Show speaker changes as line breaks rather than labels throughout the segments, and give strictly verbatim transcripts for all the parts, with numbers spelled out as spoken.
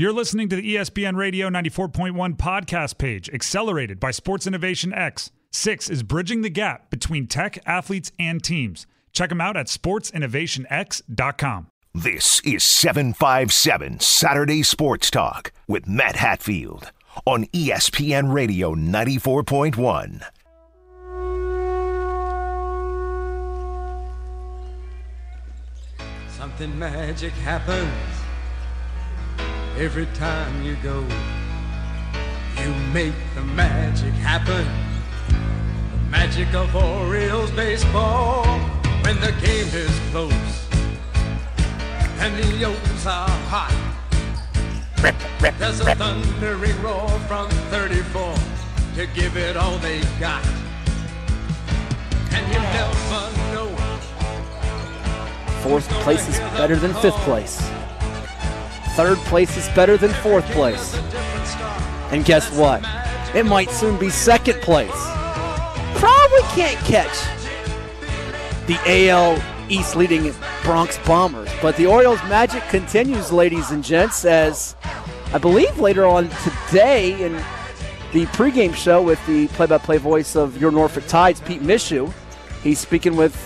You're listening to the E S P N Radio ninety-four point one podcast page, accelerated by Sports Innovation X. Six is bridging the gap between tech, athletes, and teams. Check them out at sports innovation x dot com.
This is seven five seven Saturday Sports Talk with Matt Hatfield on E S P N Radio ninety-four point one.
Something magic happens every time you go. You make the magic happen. The magic of Orioles baseball. When the game is close and the O's are hot, rip, rip, there's a rip. Thundering roar from thirty-four to give it all they got. And you never know.
Fourth place is better than fifth place. Third place is better than fourth place. And guess what? It might soon be second place. Probably can't catch the A L East leading Bronx Bombers. But the Orioles magic continues, ladies and gents, as I believe later on today in the pregame show with the play-by-play voice of your Norfolk Tides, Pete Mishu, he's speaking with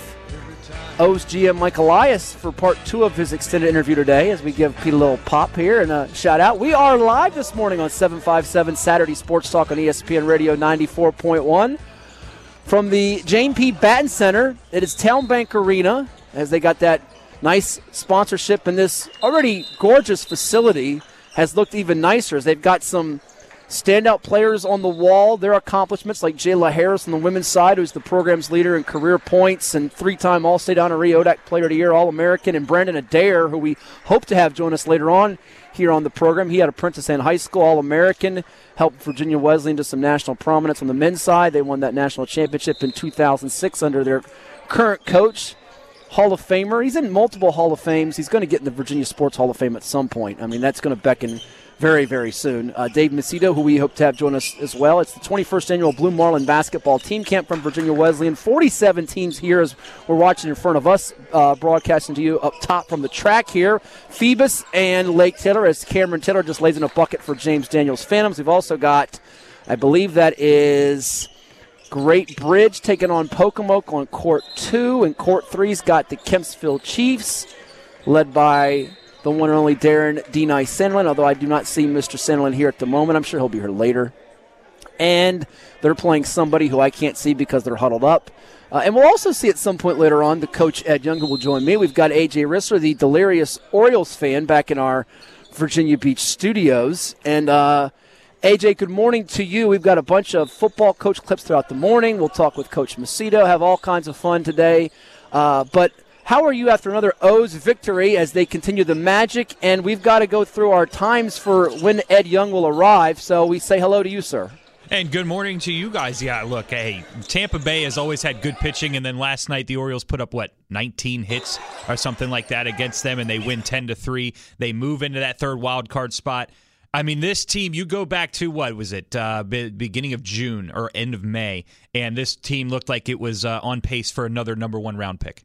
O's G M Mike Elias for part two of his extended interview today as we give Pete a little pop here and a shout out. We are live this morning on seven five seven Saturday Sports Talk on E S P N Radio ninety-four point one from the Jane P. Batten Center. It is Town Bank Arena as they got that nice sponsorship, and this already gorgeous facility has looked even nicer as they've got some standout players on the wall, their accomplishments like Jayla Harris on the women's side, who's the program's leader in career points and three-time All-State Honoree O D A C Player of the Year, All-American, and Brandon Adair, who we hope to have join us later on here on the program. He had a Princess Anne High School All-American, helped Virginia Wesleyan to some national prominence on the men's side. They won that national championship in two thousand six under their current coach, Hall of Famer. He's in multiple Hall of Fames. He's going to get in the Virginia Sports Hall of Fame at some point. I mean, that's going to beckon very, very soon. Uh, Dave Macedo, who we hope to have join us as well. It's the twenty-first annual Blue Marlin Basketball Team Camp from Virginia Wesleyan. forty-seven teams here as we're watching in front of us, uh, broadcasting to you up top from the track here. Phoebus and Lake Taylor as Cameron Taylor just lays in a bucket for James Daniels Phantoms. We've also got, I believe that is Great Bridge taking on Pocomoke on court two, and court three's got the Kempsville Chiefs, led by the one and only Darren D. Nice Sandlin, although I do not see Mister Sandlin here at the moment. I'm sure he'll be here later. And they're playing somebody who I can't see because they're huddled up. Uh, and we'll also see at some point later on the coach, Ed Young, who will join me. We've got A J Risser, the delirious Orioles fan, back in our Virginia Beach studios. And uh, A J, good morning to you. We've got a bunch of football coach clips throughout the morning. We'll talk with Coach Macedo, have all kinds of fun today. Uh, but how are you after another O's victory as they continue the magic? And we've got to go through our times for when Ed Young will arrive. So we say hello to you, sir.
And good morning to you guys. Yeah, look, hey, Tampa Bay has always had good pitching, and then last night the Orioles put up, what, nineteen hits or something like that against them, and they win ten to three. They move into that third wild card spot. I mean, this team, you go back to, what was it, uh, be- beginning of June or end of May, and this team looked like it was uh, on pace for another number one round pick.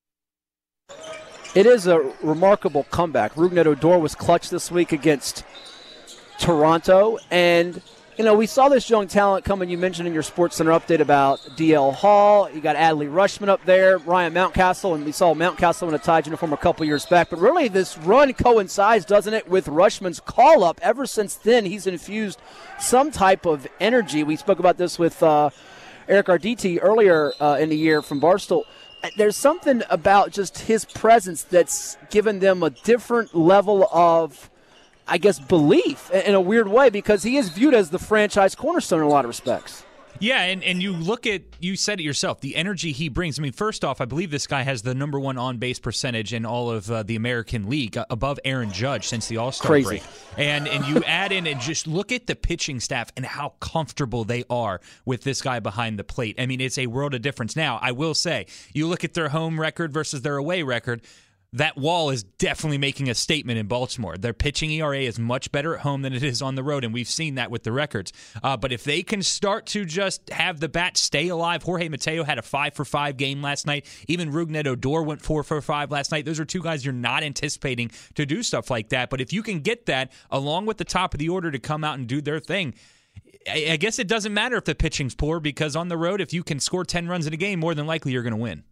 It is a remarkable comeback. Rougned Odor was clutch this week against Toronto. And, you know, we saw this young talent coming. You mentioned in your SportsCenter update about D L Hall. You got Adley Rushman up there, Ryan Mountcastle, and we saw Mountcastle in a Tide uniform a couple years back. But really, this run coincides, doesn't it, with Rushman's call-up. Ever since then, he's infused some type of energy. We spoke about this with uh, Eric Arditi earlier uh, in the year from Barstool. There's something about just his presence that's given them a different level of, I guess, belief in a weird way, because he is viewed as the franchise cornerstone in a lot of respects.
Yeah, and, and you look at, you said it yourself, the energy he brings. I mean, first off, I believe this guy has the number one on-base percentage in all of uh, the American League, uh, above Aaron Judge since the All-Star
Crazy.
break. And and you add in and just look at the pitching staff and how comfortable they are with this guy behind the plate. I mean, it's a world of difference. Now, I will say, you look at their home record versus their away record, that wall is definitely making a statement in Baltimore. Their pitching E R A is much better at home than it is on the road, and we've seen that with the records. Uh, but if they can start to just have the bat stay alive, Jorge Mateo had a five for five game last night. Even Rougned Odor went four for five last night. Those are two guys you're not anticipating to do stuff like that. But if you can get that along with the top of the order to come out and do their thing, I, I guess it doesn't matter if the pitching's poor, because on the road, if you can score ten runs in a game, more than likely you're going to win.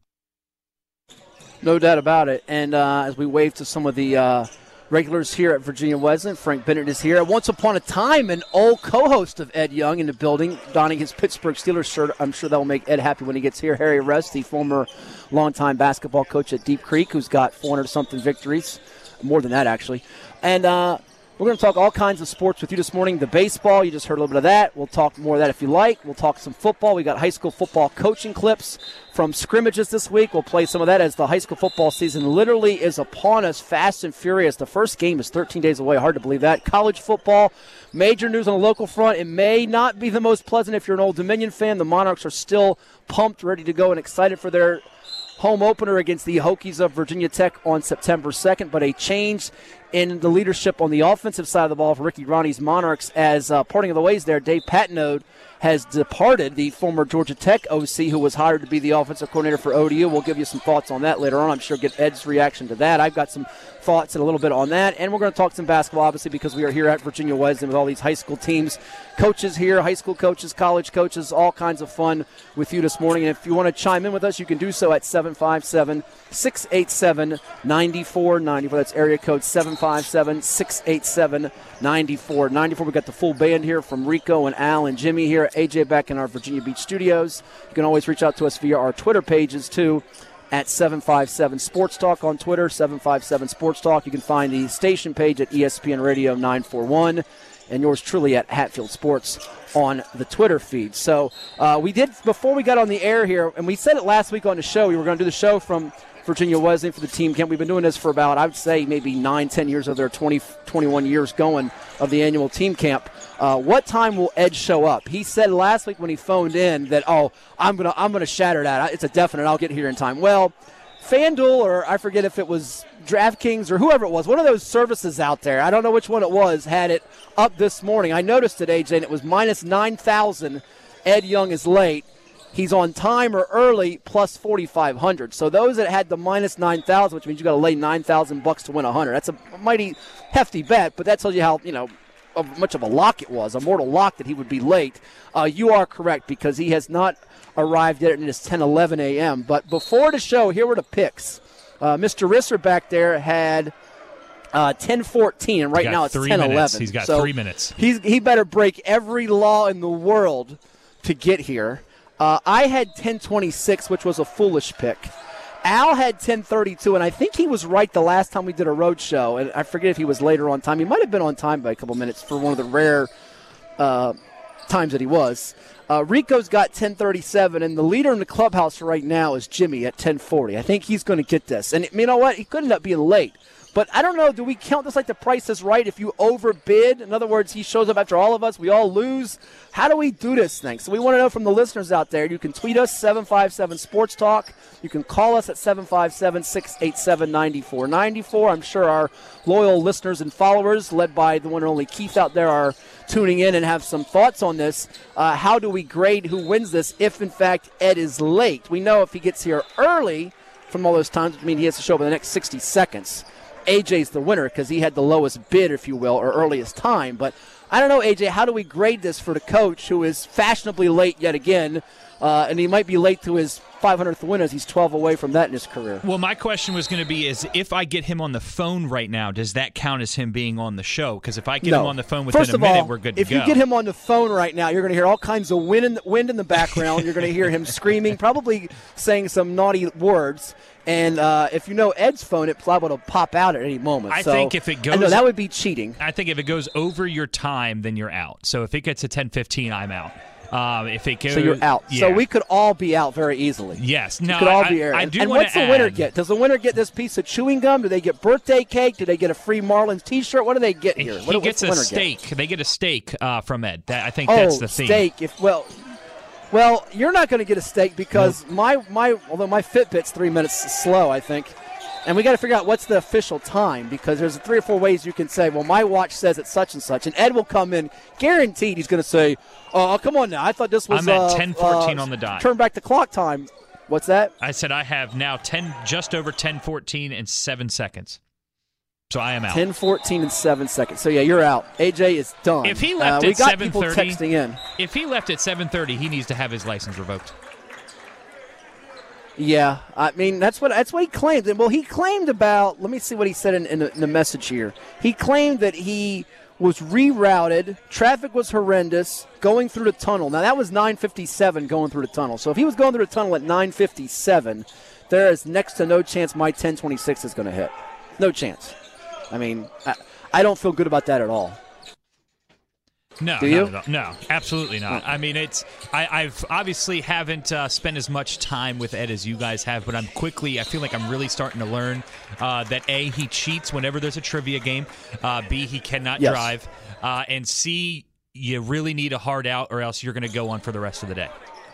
No doubt about it. And uh, as we wave to some of the uh, regulars here at Virginia Wesleyan, Frank Bennett is here. Once upon a time, an old co-host of Ed Young in the building, donning his Pittsburgh Steelers shirt. I'm sure that will make Ed happy when he gets here. Harry Rest, the former longtime basketball coach at Deep Creek, who's got four hundred something victories. More than that, actually. And uh, we're going to talk all kinds of sports with you this morning. The baseball, you just heard a little bit of that. We'll talk more of that if you like. We'll talk some football. We got high school football coaching clips from scrimmages this week. We'll play some of that as the high school football season literally is upon us, fast and furious. The first game is thirteen days away. Hard to believe that. College football, major news on the local front. It may not be the most pleasant if you're an Old Dominion fan. The Monarchs are still pumped, ready to go, and excited for their home opener against the Hokies of Virginia Tech on September second, but a change in the leadership on the offensive side of the ball for Ricky Ronnie's Monarchs as uh, parting of the ways there. Dave Patnode has departed, the former Georgia Tech O C who was hired to be the offensive coordinator for O D U. We'll give you some thoughts on that later on. I'm sure get Ed's reaction to that. I've got some thoughts and a little bit on that, and we're going to talk some basketball, obviously, because we are here at Virginia Wesleyan with all these high school teams, coaches here, high school coaches, college coaches, all kinds of fun with you this morning. And if you want to chime in with us, you can do so at seven five seven, six eight seven, nine four nine four. That's area code seven five seven, six eight seven, nine four nine four. We've got the full band here from Rico and Al and Jimmy here, A J back in our Virginia Beach studios. You can always reach out to us via our Twitter pages, too, at seven five seven Sports Talk on Twitter, seven five seven Sports Talk. You can find the station page at E S P N Radio nine forty-one, and yours truly at Hatfield Sports on the Twitter feed. So uh, we did, before we got on the air here, and we said it last week on the show, we were going to do the show from Virginia Wesleyan for the team camp. We've been doing this for about, I would say, maybe nine, ten years of their twenty, twenty-one years going of the annual team camp. Uh, what time will Ed show up? He said last week when he phoned in that, oh, I'm gonna I'm gonna shatter that. It's a definite. I'll get here in time. Well, FanDuel, or I forget if it was DraftKings or whoever it was, one of those services out there, I don't know which one it was, had it up this morning. I noticed it, A J, and it was minus nine thousand. Ed Young is late. He's on time or early, plus forty-five hundred. So those that had the minus nine thousand, which means you got to lay nine thousand bucks to win one hundred. That's a mighty hefty bet, but that tells you how, you know, much of a lock it was, a mortal lock that he would be late. Uh, you are correct, because he has not arrived yet, and it is ten eleven a.m. But before the show, here were the picks. Uh, Mister Risser back there had uh, ten fourteen, and right now it's ten eleven.
He's got
so
three minutes.
He's, he better break every law in the world to get here. Uh, I had ten twenty-six, which was a foolish pick. Al had ten thirty-two, and I think he was right the last time we did a road show. And I forget if he was later on time. He might have been on time by a couple minutes for one of the rare uh, times that he was. Uh, Rico's got ten thirty-seven, and the leader in the clubhouse right now is Jimmy at ten forty. I think he's going to get this. And you know what? He could end up being late. But I don't know, do we count this like the Price is Right if you overbid? In other words, he shows up after all of us, we all lose. How do we do this thing? So we want to know from the listeners out there. You can tweet us, seven five seven Sports Talk. You can call us at seven five seven, six eight seven, nine four nine four. I'm sure our loyal listeners and followers, led by the one and only Keith out there, are tuning in and have some thoughts on this. Uh, how do we grade who wins this if, in fact, Ed is late? We know if he gets here early from all those times, which means he has to show up in the next sixty seconds. A J's the winner because he had the lowest bid, if you will, or earliest time. But I don't know, A J, how do we grade this for the coach who is fashionably late yet again, uh, and he might be late to his five hundredth win as he's twelve away from that in his career?
Well, my question was going to be is if I get him on the phone right now, does that count as him being on the show? Because if I get
no.
him on the phone within
First
a
of
minute,
all,
we're good to
if
go.
If you get him on the phone right now, you're going to hear all kinds of wind in the, wind in the background. You're going to hear him screaming, probably saying some naughty words. And uh, if you know Ed's phone, it's liable to pop out at any moment.
I
so,
think if it goes,
I know that would be cheating.
I think if it goes over your time, then you're out. So if it gets to ten fifteen, I'm out. Um, if it goes,
so you're out.
Yeah.
So we could all be out very easily.
Yes.
We
No,
could all
I,
be out.
I, I
and
do
and
want
what's
to
the
add,
winner get? Does the winner get this piece of chewing gum? Do they get birthday cake? Do they get a free Marlins T-shirt? What do they get here?
He
what,
gets
the
a
winner
steak.
Get?
They get a steak uh, from Ed. That, I think
oh,
that's the theme.
steak. If well. Well, you're not going to get a steak because nope. my, my although my Fitbit's three minutes slow, I think. And we got to figure out what's the official time, because there's three or four ways you can say, well, my watch says it's such and such. And Ed will come in, guaranteed he's going to say, oh, come on now, I thought this was
I'm at
uh,
ten fourteen
uh,
on the dot.
Turn back the clock time. What's that?
I said I have now ten, just over ten fourteen and seven seconds. So I am out.
ten fourteen and seven seconds. So, yeah, you're out. A J is done.
If he left
uh,
at seven thirty,
we got people texting in.
If he left at seven thirty, he needs to have his license revoked.
Yeah, I mean, that's what that's what he claimed. And well, he claimed about, let me see what he said in, in, the, in the message here. He claimed that he was rerouted, traffic was horrendous, going through the tunnel. Now, that was nine fifty-seven going through the tunnel. So if he was going through the tunnel at nine fifty-seven, there is next to no chance my ten twenty-six is going to hit. No chance. I mean, I, I don't feel good about that at all.
No,
Do you?
not at all. No, absolutely not. I mean, it's I, I've obviously haven't uh, spent as much time with Ed as you guys have, but I'm quickly. I feel like I'm really starting to learn uh, that A, he cheats whenever there's a trivia game. Uh, B, he cannot
Yes.
drive, uh, and C, you really need a hard out, or else you're going to go on for the rest of the day.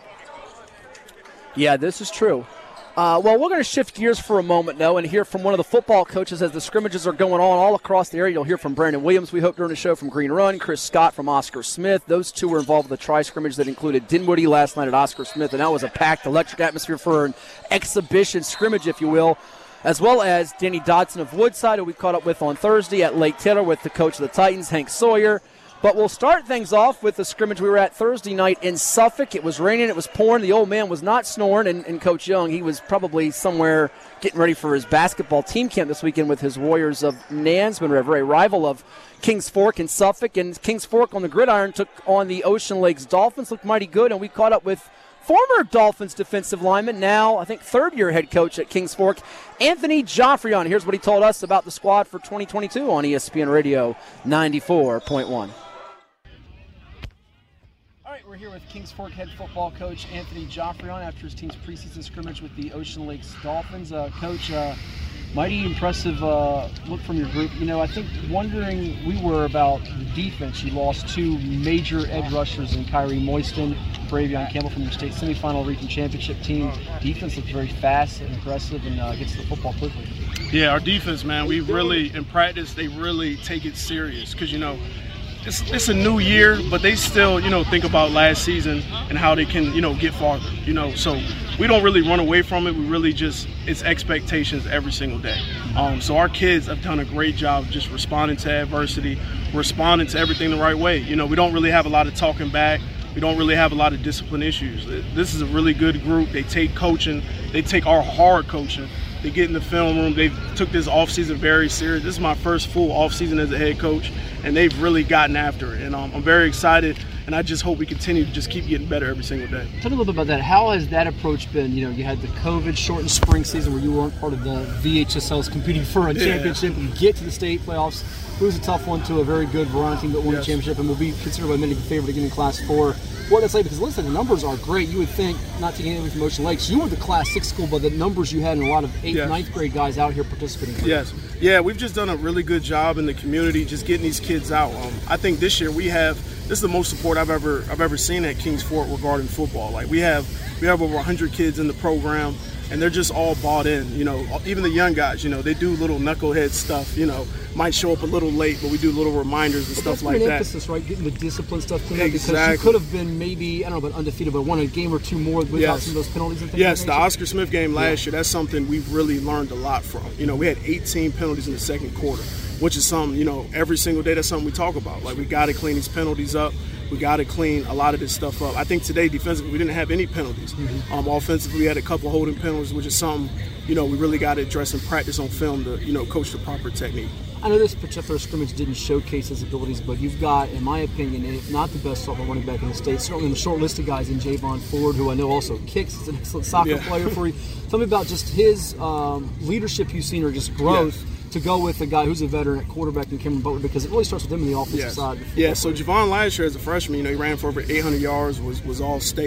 Yeah, this is true. Uh, well, we're going to shift gears for a moment, though, and hear from one of the football coaches as the scrimmages are going on all across the area. You'll hear from Brandon Williams, we hope, during the show, from Green Run, Chris Scott from Oscar Smith. Those two were involved with a tri-scrimmage that included Dinwiddie last night at Oscar Smith, and that was a packed, electric atmosphere for an exhibition scrimmage, if you will, as well as Danny Dodson of Woodside, who we caught up with on Thursday at Lake Taylor with the coach of the Titans, Hank Sawyer. But we'll start things off with the scrimmage we were at Thursday night in Suffolk. It was raining, it was pouring. The old man was not snoring, and, and Coach Young, he was probably somewhere getting ready for his basketball team camp this weekend with his Warriors of Nansemond River, a rival of Kings Fork and Suffolk. And Kings Fork on the gridiron took on the Ocean Lakes Dolphins, looked mighty good, and we caught up with former Dolphins defensive lineman, now I think third-year head coach at Kings Fork, Anthony Joffrion. Here's what he told us about the squad for twenty twenty-two on E S P N Radio ninety-four point one. All right, we're here with Kings Fork head football coach Anthony Joffrion after his team's preseason scrimmage with the Ocean Lakes Dolphins. Uh, coach, uh, mighty impressive uh, look from your group. You know, I think wondering we were about the defense. You lost two major edge rushers in Kyrie Moiston, Bravion Campbell from your state semifinal region championship team. Defense looks very fast and aggressive and uh, gets to the football quickly.
Yeah, our defense, man, we really, in practice, they really take it serious because, you know, It's, it's a new year, but they still, you know, think about last season and how they can, you know, get farther, you know. So we don't really run away from it. We really just, it's expectations every single day. Um, so our kids have done a great job just responding to adversity, responding to everything the right way. You know, we don't really have a lot of talking back. We don't really have a lot of discipline issues. This is a really good group. They take coaching. They take our hard coaching. They get in the film room. They took this offseason very serious. This is my first full offseason as a head coach, and they've really gotten after it. And um, I'm very excited, and I just hope we continue to just keep getting better every single day.
Tell me a little bit about that. How has that approach been? You know, you had the COVID-shortened spring season where you weren't part of the V H S Ls competing for a
Yeah.
championship. You get to the state playoffs. It was a tough one to a very good Verona team that won
Yes.
the championship and will be considered by many the favorite to get in Class four. What that's like, because listen, the numbers are great. You would think, not taking anything from Ocean Lakes, you were the Class six school, but the numbers you had and a lot of eighth,
Yes.
ninth grade guys out here participating.
Yes. Yeah, we've just done a really good job in the community just getting these kids out. Um, I think this year we have this is the most support I've ever I've ever seen at Kings Fork regarding football. Like we have we have over one hundred kids in the program, and they're just all bought in. You know, even the young guys, you know, they do little knucklehead stuff, you know, might show up a little late, but we do little reminders and
But
stuff
that's
like
been an
that.
emphasis, right? Getting the discipline stuff cleaned up because you
Exactly.
could have been maybe, I don't know about undefeated, but won a game or two more without
Yes.
some of those penalties and things.
Yes,
of
the
that nature.
Oscar Smith game last year, that's something we've really learned a lot from. You know, we had eighteen penalties in the second quarter, which is something, you know, every single day that's something we talk about. Like, we got to clean these penalties up. We got to clean a lot of this stuff up. I think today, defensively, we didn't have any penalties. Mm-hmm. Um, offensively, we had a couple holding penalties, which is something, you know, we really got to address and practice on film to, you know, coach the proper technique.
I know this particular scrimmage didn't showcase his abilities, but you've got, in my opinion, if not the best sophomore running back in the state, certainly in the short list of guys in Javon Ford, who I know also kicks, is an excellent soccer
Yeah.
player for you. Tell me about just his um, leadership you've seen, or just growth,
Yeah.
to go with a guy who's a veteran at quarterback in Cameron Butler, because it really starts with him on the offensive
Yes.
side.
Yeah, so Javon last year as a freshman, you know, he ran for over eight hundred yards, was was all state.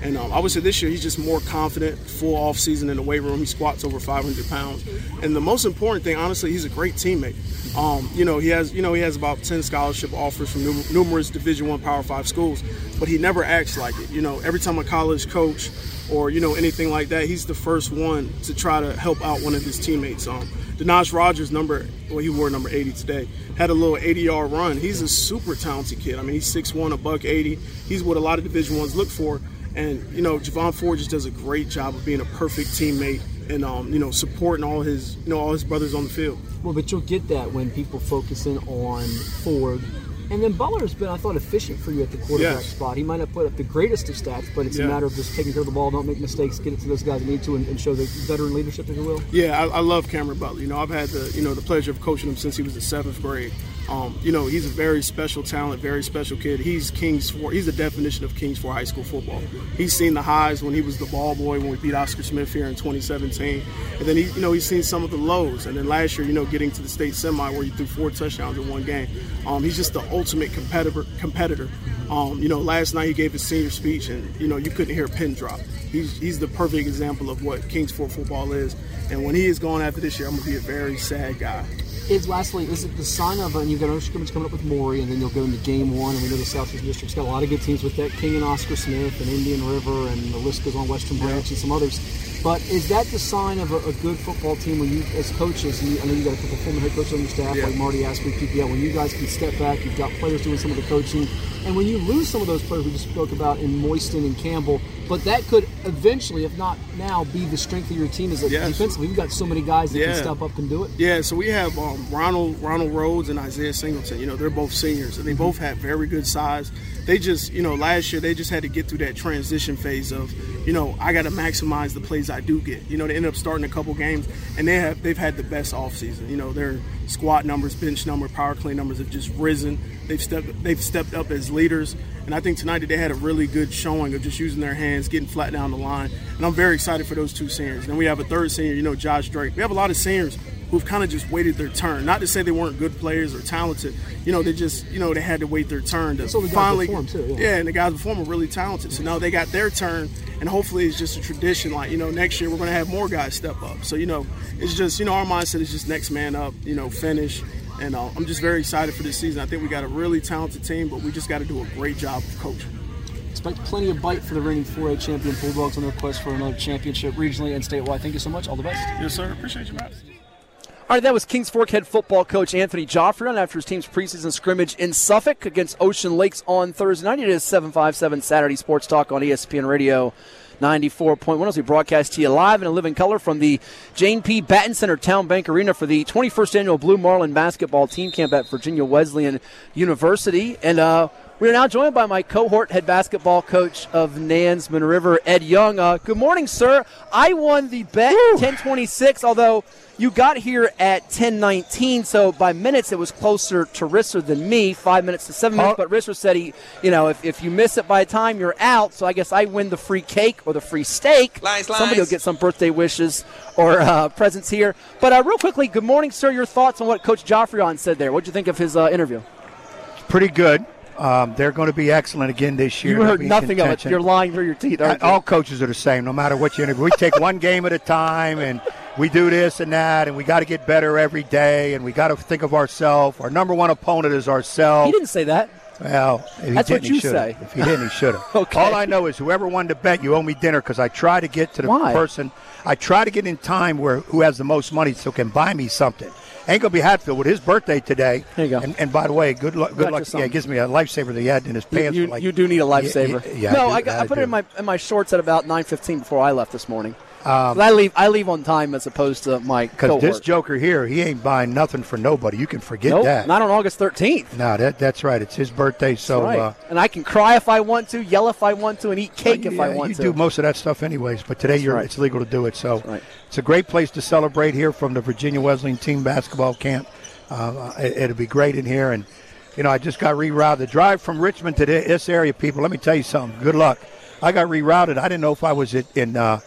And um, I would say this year he's just more confident, full off season in the weight room. He squats over five hundred pounds. And the most important thing, honestly, he's a great teammate. Um, you know, he has, you know, he has about ten scholarship offers from num- numerous Division One Power Five schools, but he never acts like it. You know, every time a college coach or, you know, anything like that, he's the first one to try to help out one of his teammates. Um, Denaj Rogers, number, well, he wore number eighty today, had a little eighty-yard run. He's a super talented kid. I mean, he's six one, a buck eighty. He's what a lot of Division Ones look for. And, you know, Javon Ford just does a great job of being a perfect teammate and, um, you know, supporting all his, you know, all his brothers on the field.
Well, but you'll get that when people focus in on Ford. And then Butler's been, I thought, efficient for you at the quarterback
yes.
spot. He might not put up the greatest of stats, but it's yeah. a matter of just taking care of the ball, don't make mistakes, get it to those guys that need to, and, and show the veteran leadership, if you will.
Yeah, I, I love Cameron Butler. You know, I've had the, you know, the pleasure of coaching him since he was in seventh grade. Um, you know, he's a very special talent, very special kid. He's Kings Ford. He's the definition of Kings Ford high school football. He's seen the highs when he was the ball boy when we beat Oscar Smith here in twenty seventeen, and then he, you know, he's seen some of the lows. And then last year, you know, getting to the state semi where he threw four touchdowns in one game. Um, he's just the ultimate competitor. Competitor. Um, you know, last night he gave his senior speech, and you know, you couldn't hear a pin drop. He's he's the perfect example of what Kings Ford football is. And when he is going after this year, I'm gonna be a very sad guy.
Is lastly, is it the sign of, and you've got another scrimmage coming up with Maury, and then you'll go into game one, and we know the Southeast District's got a lot of good teams with that, King and Oscar Smith and Indian River, and the list goes on, Western Branch and some others. But is that the sign of a, a good football team when you, as coaches, and you, I know you got a couple former head coaches on your staff, yeah. like Marty Asprey, P P L, when you guys can step back, you've got players doing some of the coaching, and when you lose some of those players we just spoke about in Moiston and Campbell, but that could eventually, if not now, be the strength of your team as a
yes.
defensively. You've got so many guys that
yeah.
can step up and do it.
Yeah, so we have um, Ronald Ronald Rhodes and Isaiah Singleton. You know, they're both seniors, and they both have very good size. They just, you know, last year they just had to get through that transition phase of, you know, I got to maximize the plays I do get. You know, they ended up starting a couple games, and they have they've had the best offseason. You know, their squat numbers, bench number, power clean numbers have just risen. They've stepped they've stepped up as leaders, and I think tonight they had a really good showing of just using their hands, getting flat down the line. And I'm very excited for those two seniors. Then we have a third senior, you know, Josh Drake. We have a lot of seniors who've kind of just waited their turn. Not to say they weren't good players or talented. You know, they just, you know, they had to wait their turn to
so the
finally.
Guys before them too,
yeah.
yeah,
and the guys before them were really talented. So now they got their turn, and hopefully it's just a tradition. Like, you know, next year we're going to have more guys step up. So, you know, it's just, you know, our mindset is just next man up, you know, finish. And uh, I'm just very excited for this season. I think we got a really talented team, but we just got to do a great job of coaching.
Expect plenty of bite for the reigning four A champion Bulldogs on their quest for another championship regionally and statewide. Thank you so much. All the best.
Yes, sir. Appreciate you, Matt.
All right, that was Kings Fork head football coach Anthony Joffrion after his team's preseason scrimmage in Suffolk against Ocean Lakes on Thursday night. It is seven five seven Saturday Sports Talk on E S P N Radio ninety-four point one as we broadcast to you live in a living color from the Jane P. Batten Center Town Bank Arena for the twenty-first annual Blue Marlin basketball team camp at Virginia Wesleyan University. And uh, we are now joined by my cohort head basketball coach of Nansemond River, Ed Young. Uh, good morning, sir. I won the bet ten twenty-six, although you got here at ten nineteen, so by minutes it was closer to Risser than me, five minutes to seven minutes. But Risser said, he, you know, if, if you miss it by the time you're out, so I guess I win the free cake or the free steak.
Lies, lies.
Somebody will get some birthday wishes or uh, presents here. But uh, real quickly, good morning, sir. Your thoughts on what Coach Joffrion said there. What did you think of his uh, interview?
Pretty good. Um, they're going to be excellent again this year.
You heard nothing of it. You're lying through your teeth, aren't you?
All coaches are the same, no matter what you interview. We take one game at a time, and we do this and that, and we got to get better every day, and we got to think of ourselves. Our number one opponent is ourselves.
He didn't say that.
Well, if he
That's
didn't,
what you
he should've.
say.
If he didn't, he should have.
Okay.
All I know is whoever won the bet, you owe me dinner because I try to get to the
Why?
person. I try to get in time where who has the most money so can buy me something. Ain't gonna be Hatfield with his birthday today.
There you go.
And, and by the way, good luck. Good
Got
luck.
you something.
Yeah, it gives me a lifesaver that he had in his pants.
You,
for like,
you do need a lifesaver.
Yeah, yeah,
no,
I,
I,
do,
got, I put
do.
it in my in my shorts at about nine fifteen before I left this morning.
Um,
I leave I leave on time as opposed to my
Because
cohort.
this joker here, he ain't buying nothing for nobody. You can forget
nope,
that.
not on August thirteenth.
No, that that's right. It's his birthday, so
Right.
uh,
and I can cry if I want to, yell if I want to, and eat cake if
yeah,
I want
you
to.
do most of that stuff anyways. But today,
That's
you're
right.
it's legal to do it. So
right.
it's a great place to celebrate here from the Virginia Wesleyan team basketball camp. Uh, it, it'll be great in here, and you know I just got rerouted. The drive from Richmond to this area, people. Let me tell you something. Good luck. I got rerouted. I didn't know if I was in. in uh,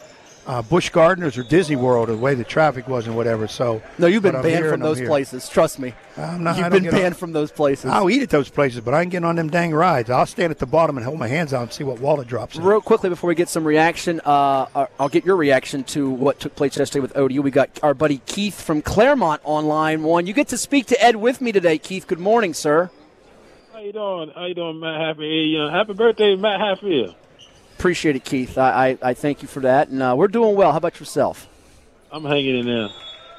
uh, Busch Gardens or Disney World, the way the traffic was and whatever. So
no, you've been
but I'm
banned
here
from
and I'm
those
here.
places. Trust me.
I'm not,
You've
I don't
been
get
banned
on,
from those places.
I'll eat at those places, but I ain't getting on them dang rides. I'll stand at the bottom and hold my hands out and see what wallet drops in.
Real quickly before we get some reaction, uh, I'll get your reaction to what took place yesterday with O D U. We got our buddy Keith from Claremont on line one. You get to speak to Ed with me today, Keith. Good morning, sir.
How you doing? How you doing, Matt Hatfield? Happy birthday, Matt Hatfield.
Appreciate it, Keith. I, I, I thank you for that. And uh, we're doing well. How about yourself?
I'm hanging in there.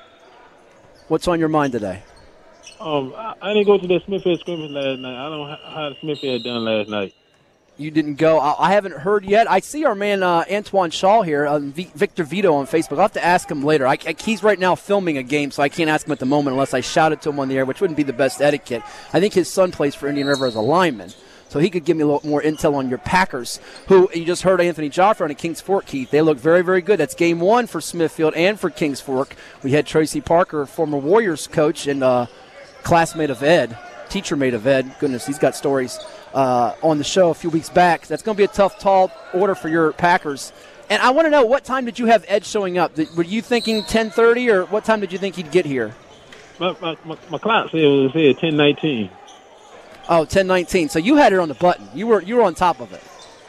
What's on your mind today?
Um, I, I didn't go to the Smithfield scrimmage last night. I don't know how the Smithfield done last night.
You didn't go. I, I haven't heard yet. I see our man uh, Antoine Shaw here, uh, v- Victor Vito on Facebook. I'll have to ask him later. I, I, he's right now filming a game, so I can't ask him at the moment unless I shout it to him on the air, which wouldn't be the best etiquette. I think his son plays for Indian River as a lineman, so he could give me a little more intel on your Packers, who you just heard Anthony Joffre on a Kings Fork, Keith. They look very, very good. That's game one for Smithfield and for Kings Fork. We had Tracy Parker, former Warriors coach and uh, classmate of Ed, teacher mate of Ed. Goodness, he's got stories uh, on the show a few weeks back. That's going to be a tough, tall order for your Packers. And I want to know, what time did you have Ed showing up? Were you thinking ten thirty, or what time did you think he'd get here?
My my, my, my client said it was here ten nineteen.
Oh, ten nineteen. So you had it on the button. You were you were on top of it.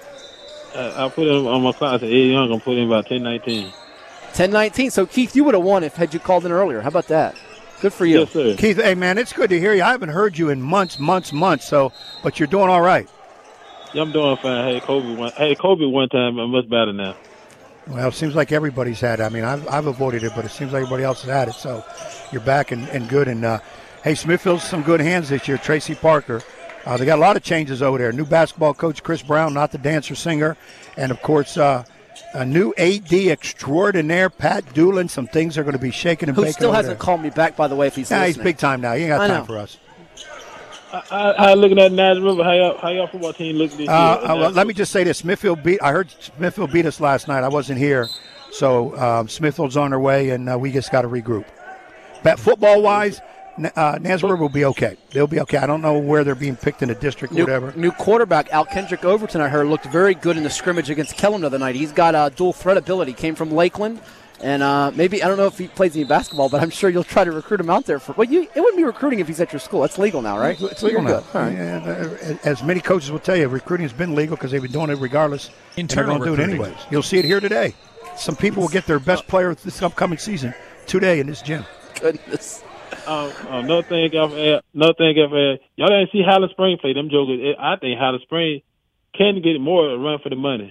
Uh, I put it on my client. Ed Young. I'm putting about ten nineteen.
ten nineteen. So, Keith, you would have won if had you called in earlier. How about that? Good for you.
Yes, sir.
Keith, hey, man, it's good to hear you. I haven't heard you in months, months, months, so, but you're doing all right.
Yeah, I'm doing fine. I had Kobe one, I had Kobe one time. I'm much better now.
Well, it seems like everybody's had it. I mean, I've, I've avoided it, but it seems like everybody else has had it, so you're back and, and good. And, uh, hey, Smithfield's some good hands this year. Tracy Parker. Uh, they got a lot of changes over there. New basketball coach Chris Brown, not the dancer-singer. And, of course, uh, a new A D extraordinaire, Pat Doolin. Some things are going to be shaking and
Who
baking
still
over
hasn't
there.
called me back, by the way, if he's
Yeah,
listening.
he's big time now. He ain't got
I
time
know.
for us.
I, I, I looking at Nash River. How y'all, how y'all football team look this
Uh,
year?
uh, well, let me just say this. Smithfield beat. I heard Smithfield beat us last night. I wasn't here. So um, Smithfield's on their way, and uh, we just got to regroup. But football-wise, uh, Nazareth will be okay. They'll be okay. I don't know where they're being picked in the district or
New,
whatever.
new quarterback, Al Kendrick Overton, I heard, looked very good in the scrimmage against Kellum the other night. He's got uh, dual threat ability. Came from Lakeland. And uh, maybe, I don't know if he plays any basketball, but I'm sure you'll try to recruit him out there. For Well, you, it wouldn't be recruiting if he's at your school. That's legal now, right?
It's legal
You're
now.
good. All right.
Yeah, as many coaches will tell you, recruiting has been legal because they've been doing it regardless.
Internal
and they're going to do it
recruiting.
anyways. You'll see it here today. Some people will get their best player this upcoming season today in this gym.
Goodness.
Um, um, another thing I've had, another thing I've had, y'all didn't see Highland Spring play. Them jokers, I think Highland Spring can get more run for the money.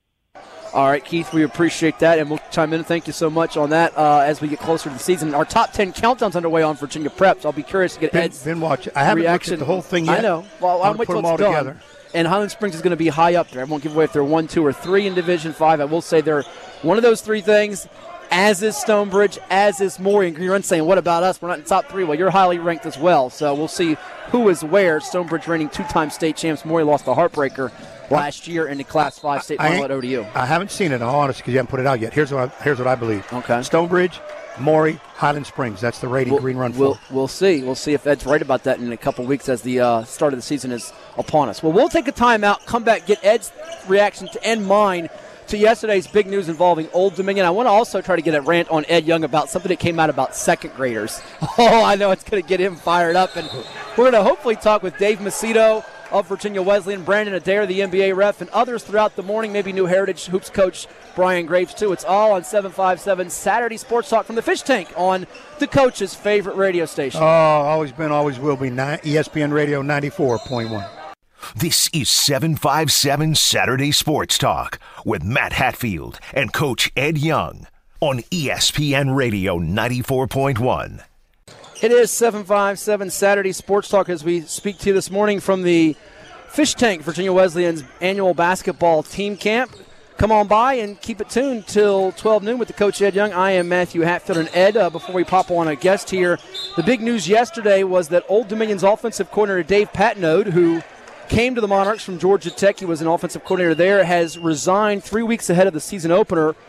All right, Keith, we appreciate that, and we'll chime in. Thank you so much on that uh, as we get closer to the season. Our top ten countdown's underway on Virginia Preps. I'll be curious to get
Been,
Ed's
been watching. I haven't
reaction.
looked at the whole thing yet.
I know. Well,
I'm
I'll wait
put
till
them
it's
all
done.
together.
And Highland Springs is going to be high up there. I won't give away if they're one, two, or three in Division Five. I will say they're one of those three things, as is Stonebridge, as is Maury. And you're saying, what about us? We're not in the top three. Well, you're highly ranked as well. So we'll see who is where. Stonebridge reigning two-time state champs. Maury lost the heartbreaker last year in the Class five state final at O D U.
I haven't seen it, in all honesty, because you haven't put it out yet. Here's what I, here's what I believe.
Okay.
Stonebridge, Maury, Highland Springs. That's the rating
We'll,
Green Run
we'll,
for.
we'll see. We'll see if Ed's right about that in a couple weeks as the uh, start of the season is upon us. Well, we'll take a timeout, come back, get Ed's reaction to and mine to yesterday's big news involving Old Dominion. I want to also try to get a rant on Ed Young about something that came out about second graders. Oh, I know it's going to get him fired up. And we're going to hopefully talk with Dave Macedo of Virginia Wesleyan, Brandon Adair, the N B A ref, and others throughout the morning, maybe New Heritage Hoops coach Brian Graves, too. It's all on seven five seven Saturday Sports Talk from the Fish Tank on the coach's favorite radio station.
Oh, always been, always will be. E S P N Radio ninety-four point one.
This is seven five seven Saturday Sports Talk with Matt Hatfield and Coach Ed Young on E S P N Radio ninety-four point one.
It is seven five seven Saturday Sports Talk as we speak to you this morning from the Fish Tank, Virginia Wesleyan's annual basketball team camp. Come on by and keep it tuned till twelve noon with the coach Ed Young. I am Matthew Hatfield. And Ed, uh, before we pop on a guest here, the big news yesterday was that Old Dominion's offensive coordinator Dave Patnode, who came to the Monarchs from Georgia Tech, he was an offensive coordinator there, has resigned three weeks ahead of the season opener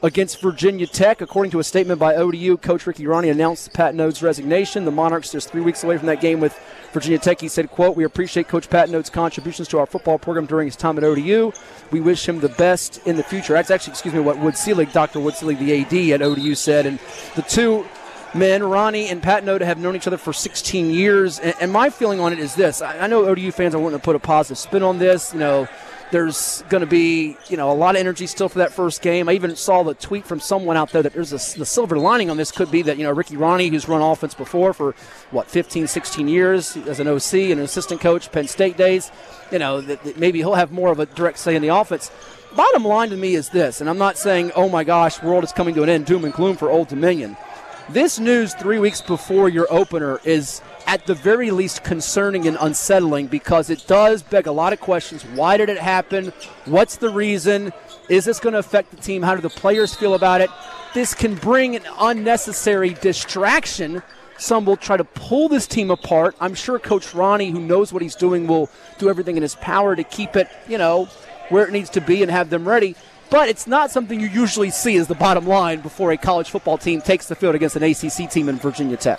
against Virginia Tech. According to a statement by O D U, Coach Ricky Rahne announced Pat Node's resignation. The Monarchs just three weeks away from that game with Virginia Tech. He said, quote, "We appreciate Coach Pat Node's contributions to our football program during his time at O D U. We wish him the best in the future." That's actually, excuse me, what Wood Selig, Doctor Wood Selig, the A D at O D U said. And the two men, Rahne and Pat Node, have known each other for sixteen years. And, and my feeling on it is this. I, I know O D U fans are wanting to put a positive spin on this. You know, there's going to be, you know, a lot of energy still for that first game. I even saw the tweet from someone out there that there's a, the silver lining on this could be that, you know, Ricky Rahne, who's run offense before for, what, fifteen, sixteen years as an O C and an assistant coach, Penn State days, you know, that, that maybe he'll have more of a direct say in the offense. Bottom line to me is this, and I'm not saying, oh, my gosh, world is coming to an end, doom and gloom for Old Dominion. This news three weeks before your opener is at the very least concerning and unsettling because it does beg a lot of questions. Why did it happen? What's the reason? Is this going to affect the team? How do the players feel about it? This can bring an unnecessary distraction. Some will try to pull this team apart. I'm sure Coach Rahne, who knows what he's doing, will do everything in his power to keep it, you know, where it needs to be and have them ready. But it's not something you usually see as the bottom line before a college football team takes the field against an A C C team in Virginia Tech.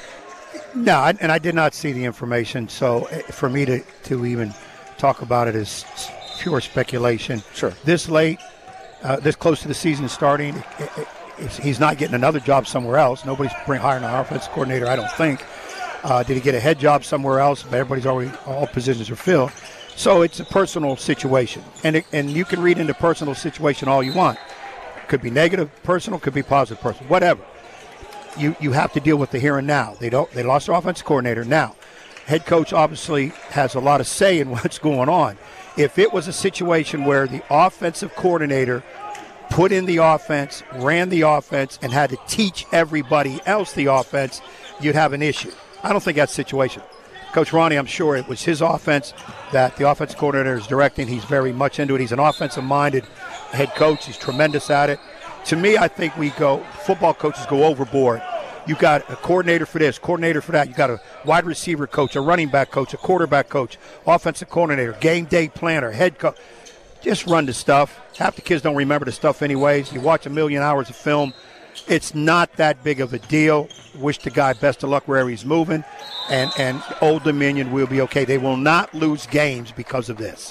No, I, and I did not see the information, so for me to, to even talk about it is pure speculation.
Sure.
This late, uh, this close to the season starting, it, it, it's, he's not getting another job somewhere else. Nobody's bring, hiring an offensive coordinator, I don't think. Uh, did he get a head job somewhere else? But everybody's already, all positions are filled. So it's a personal situation, and it, and you can read into personal situation all you want. Could be negative personal, could be positive personal, whatever. You you have to deal with the here and now. They don't. They lost their offensive coordinator. Now, head coach obviously has a lot of say in what's going on. If it was a situation where the offensive coordinator put in the offense, ran the offense, and had to teach everybody else the offense, you'd have an issue. I don't think that's the situation. Coach Rahne, I'm sure it was his offense that the offensive coordinator is directing. He's very much into it. He's an offensive-minded head coach. He's tremendous at it. To me, I think we go, football coaches go overboard. You got a coordinator for this, coordinator for that. You got a wide receiver coach, a running back coach, a quarterback coach, offensive coordinator, game day planner, head coach. Just run the stuff. Half the kids don't remember the stuff anyways. You watch a million hours of film. It's not that big of a deal. Wish the guy best of luck wherever he's moving. And, and Old Dominion will be okay. They will not lose games because of this.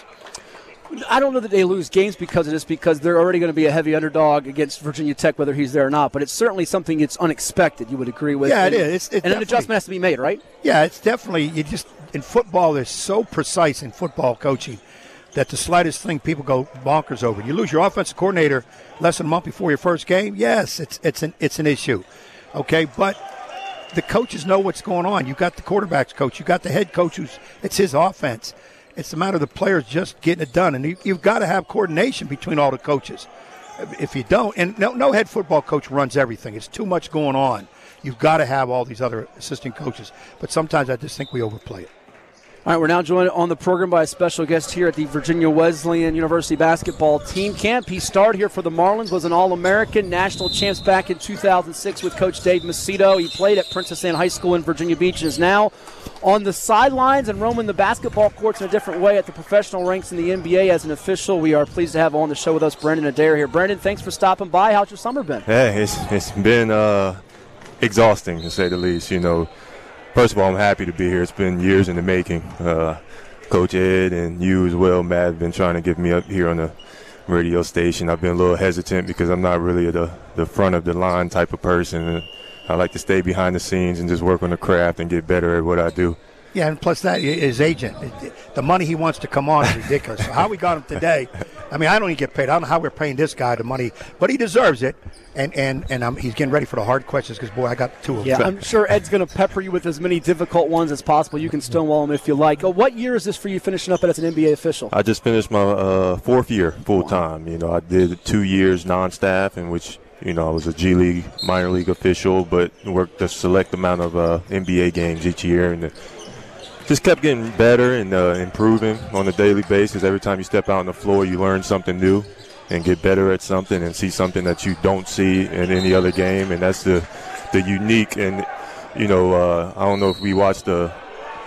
I don't know that they lose games because of this, because they're already going to be a heavy underdog against Virginia Tech, whether he's there or not. But it's certainly something that's unexpected, you would agree with.
Yeah,
and,
it is. It's, it's
and an adjustment has to be made, right?
Yeah, it's definitely, you just, in football, they're so precise in football coaching that the slightest thing people go bonkers over. You lose your offensive coordinator less than a month before your first game, yes, it's it's an it's an issue. Okay, but the coaches know what's going on. You got the quarterback's coach, you got the head coach who's it's his offense. It's a matter of the players just getting it done, and you, you've got to have coordination between all the coaches. If you don't, and no, no head football coach runs everything. It's too much going on. You've got to have all these other assistant coaches, but sometimes I just think we overplay it.
All right, we're now joined on the program by a special guest here at the Virginia Wesleyan University basketball team camp. He starred here for the Marlins, was an All-American, national champs back in two thousand six with Coach Dave Macedo. He played at Princess Anne High School in Virginia Beach and is now on the sidelines and roaming the basketball courts in a different way at the professional ranks in the N B A as an official. We are pleased to have on the show with us Brendan Adair here. Brendan, thanks for stopping by. How's your summer been?
Hey, it's, it's been uh, exhausting, to say the least. You know, first of all, I'm happy to be here. It's been years in the making. Uh, Coach Ed and you as well, Matt, have been trying to get me up here on the radio station. I've been a little hesitant because I'm not really the, the front of the line type of person. I like to stay behind the scenes and just work on the craft and get better at what I do.
Yeah, and plus that, his agent, the money he wants to come on is ridiculous. So how we got him today, I mean, I don't even get paid. I don't know how we're paying this guy the money, but he deserves it. And and, and um, he's getting ready for the hard questions because, boy, I got two of them.
Yeah, I'm sure Ed's going to pepper you with as many difficult ones as possible. You can stonewall him if you like. Oh, what year is this for you finishing up as an N B A official?
I just finished my uh, fourth year full-time. You know, I did two years non-staff in which, you know, I was a G League, minor league official, but worked a select amount of uh, N B A games each year. And just kept getting better and uh, improving on a daily basis. Every time you step out on the floor, you learn something new and get better at something and see something that you don't see in any other game. And that's the the unique and, you know, uh, I don't know if we watched the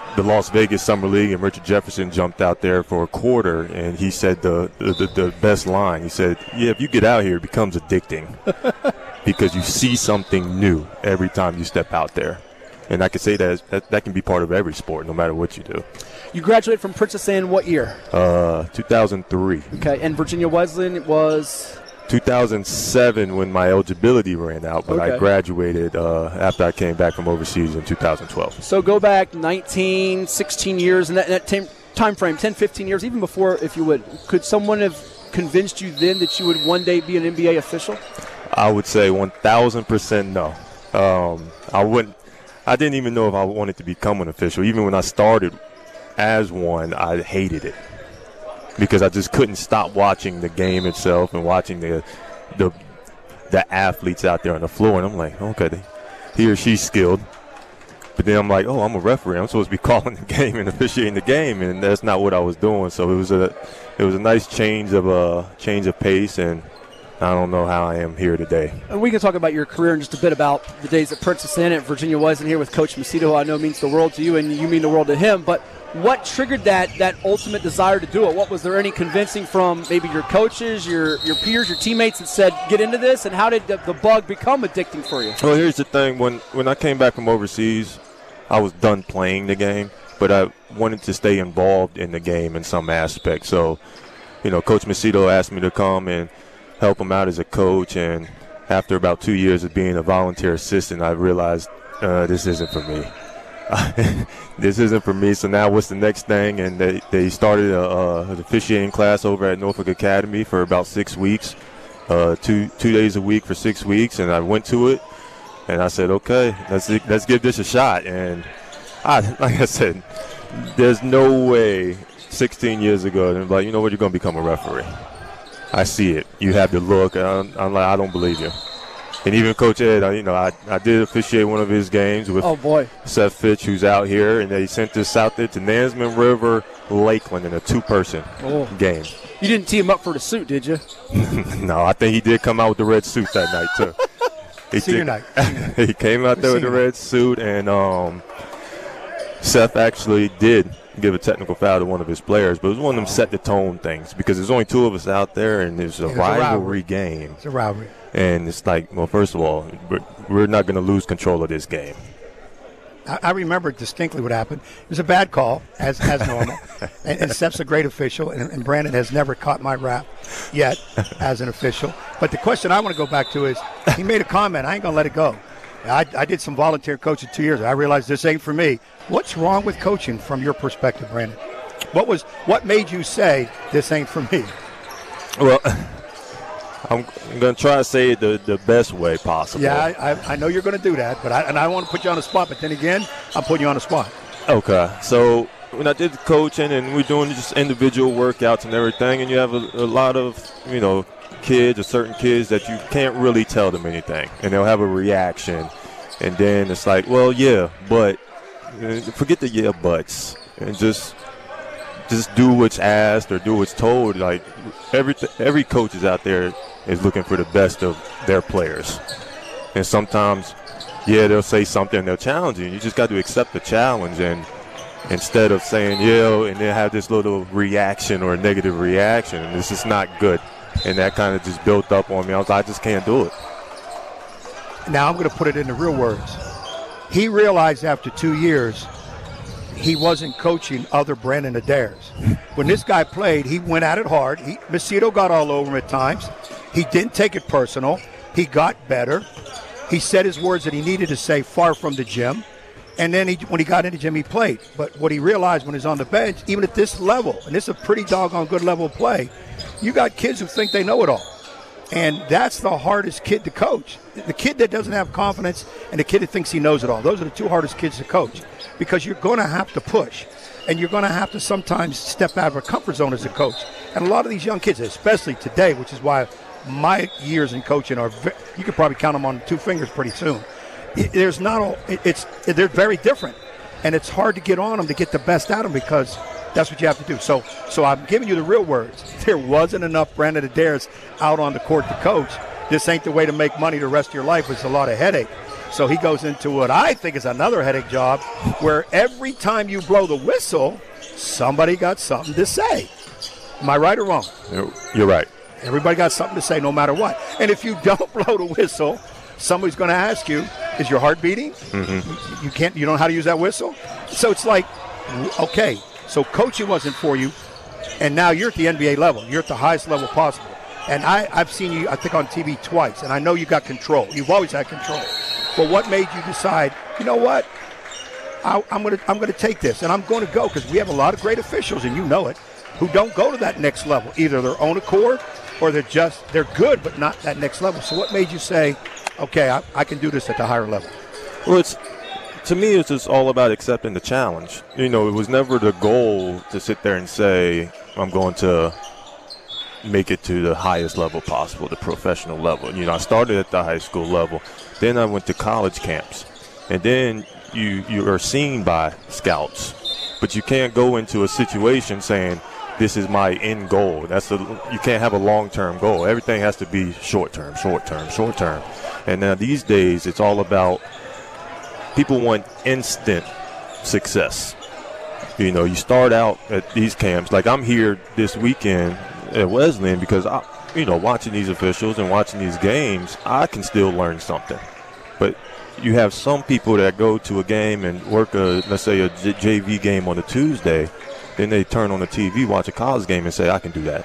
the Las Vegas Summer League, and Richard Jefferson jumped out there for a quarter, and he said the the, the, the best line. He said, yeah, if you get out here, it becomes addicting because you see something new every time you step out there. And I can say that, that that can be part of every sport, no matter what you do.
You graduated from Princess Anne what year?
Uh, two thousand three. Okay,
and Virginia Wesleyan was?
two thousand seven when my eligibility ran out, but okay. I graduated uh, after I came back from overseas in two thousand twelve.
So go back nineteen, sixteen years in that, in that time, time frame, ten, fifteen years, even before, if you would. Could someone have convinced you then that you would one day be an N B A official?
I would say one thousand percent no. Um, I wouldn't. I didn't even know if I wanted to become an official. Even when I started as one, I hated it because I just couldn't stop watching the game itself and watching the the the athletes out there on the floor. And I'm like, okay, he or she's skilled. But then I'm like, oh, I'm a referee. I'm supposed to be calling the game and officiating the game, and that's not what I was doing. So it was a it was a nice change of uh, change of pace, and I don't know how I am here today.
And we can talk about your career in just a bit, about the days at Princess Anne, at Virginia Wesleyan, here with Coach Macedo, who I know means the world to you, and you mean the world to him. But what triggered that that ultimate desire to do it? What was there any convincing from maybe your coaches, your your peers, your teammates that said, get into this? And how did the, the bug become addicting for you?
Well, here's the thing. When, when I came back from overseas, I was done playing the game, but I wanted to stay involved in the game in some aspect. So, you know, Coach Macedo asked me to come and help him out as a coach, and after about two years of being a volunteer assistant, I realized uh, this isn't for me. This isn't for me. So now what's the next thing? And they, they started a, a, an officiating class over at Norfolk Academy for about six weeks, uh, two two days a week for six weeks, and I went to it, and I said, okay, let's let's give this a shot. And I, like I said, there's no way sixteen years ago they're like, you know what, you're going to become a referee. I see it. You have the look. I'm, I'm like, I don't believe you. And even Coach Ed, you know, I, I did officiate one of his games with
oh boy.
Seth Fitch, who's out here, and they sent us out there to Nansemond River, Lakeland in a two-person
oh.
game.
You didn't tee him up for the suit, did you?
No, I think he did come out with the red suit that night, too. He
Senior
did.
night.
He came out there with the red suit, and um, Seth actually did give a technical foul to one of his players, but it was one of them set-the-tone things because there's only two of us out there, and there's a
yeah,
rivalry,
a rivalry
game.
It's a rivalry.
And it's like, well, first of all, we're, we're not going to lose control of this game.
I, I remember distinctly what happened. It was a bad call, as as normal. and, and Steph's a great official, and, and Brandon has never caught my rap yet as an official. But the question I want to go back to is, he made a comment. I ain't going to let it go. I, I did some volunteer coaching two years. I realized this ain't for me. What's wrong with coaching from your perspective, Brandon? What was what made you say this ain't for me?
Well, I'm, I'm going to try to say it the, the best way possible.
Yeah, I, I, I know you're going to do that, but I, and I don't want to put you on the spot. But then again, I'm putting you on the spot.
Okay, so when I did the coaching and we're doing just individual workouts and everything, and you have a, a lot of, you know, kids or certain kids that you can't really tell them anything, and they'll have a reaction, and then it's like, well, yeah, but forget the yeah buts and just just do what's asked or do what's told. Like every every coach is out there is looking for the best of their players, and sometimes, yeah, they'll say something, they'll challenge you. You just got to accept the challenge, and instead of saying yeah and then have this little reaction or a negative reaction, and this is not good. And that kind of just built up on me. I was like, I just can't do it.
Now I'm going to put it into real words. He realized after two years he wasn't coaching other Brandon Adair's. When this guy played, he went at it hard. He, Macedo got all over him at times. He didn't take it personal. He got better. He said his words that he needed to say far from the gym. And then he, when he got in the gym, he played. But what he realized when he was on the bench, even at this level, and this is a pretty doggone good level of play, you got kids who think they know it all. And that's the hardest kid to coach. The kid that doesn't have confidence and the kid that thinks he knows it all. Those are the two hardest kids to coach because you're going to have to push. And you're going to have to sometimes step out of a comfort zone as a coach. And a lot of these young kids, especially today, which is why my years in coaching are, you could probably count them on two fingers pretty soon. It, there's not all, it, it's, they're very different. And it's hard to get on them to get the best out of them because that's what you have to do. So so I'm giving you the real words. There wasn't enough Brandon Adair's out on the court to coach. This ain't the way to make money the rest of your life. It's a lot of headache. So he goes into what I think is another headache job, where every time you blow the whistle, somebody got something to say. Am I right or wrong?
You're right.
Everybody got something to say no matter what. And if you don't blow the whistle, somebody's going to ask you, is your heart beating?
Mm-hmm.
You can't. You don't know how to use that whistle? So it's like, okay, so coaching wasn't for you, and now you're at the N B A level. You're at the highest level possible. And I, I've seen you, I think, on T V twice, and I know you got control. You've always had control. But what made you decide, you know what, I, I'm going to I'm going to take this, and I'm going to go, because we have a lot of great officials, and you know it, who don't go to that next level, either their own accord or they're just, they're good, but not that next level. So what made you say, okay, I, I can do this at the higher level?
Well, it's to me, it's just all about accepting the challenge. You know, it was never the goal to sit there and say, I'm going to make it to the highest level possible, the professional level. You know, I started at the high school level. Then I went to college camps. And then you, you are seen by scouts. But you can't go into a situation saying, this is my end goal. That's a, you can't have a long-term goal. Everything has to be short-term, short-term, short-term. And now these days, it's all about people want instant success. You know, you start out at these camps. Like I'm here this weekend at Wesleyan because, I, you know, watching these officials and watching these games, I can still learn something. But you have some people that go to a game and work a, let's say, a J V game on a Tuesday. Then they turn on the T V, watch a college game, and say, I can do that.